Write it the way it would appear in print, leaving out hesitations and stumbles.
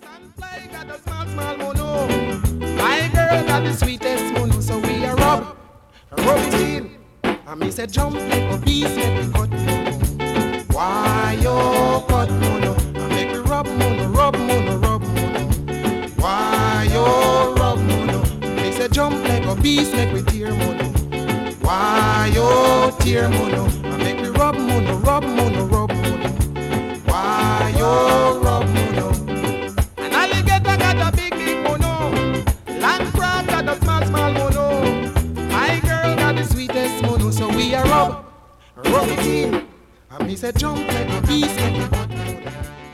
Fly got the small, small mono. My girl got the sweetest mono, so we a rub it in. And me say jump like a beast, make me cut mono. Why you cut mono? And make me rub mono, rub mono, rub mono. Why you rub mono? Me say jump like a beast, make me tear mono. Why you tear mono? And make me rub mono, rub mono, rub mono. Why you rub mono? An alligator got a big, big mono. Land crab got a small, small mono. My girl got the sweetest mono, so we a rub it in. And me say jump like a beast, like a cut mono.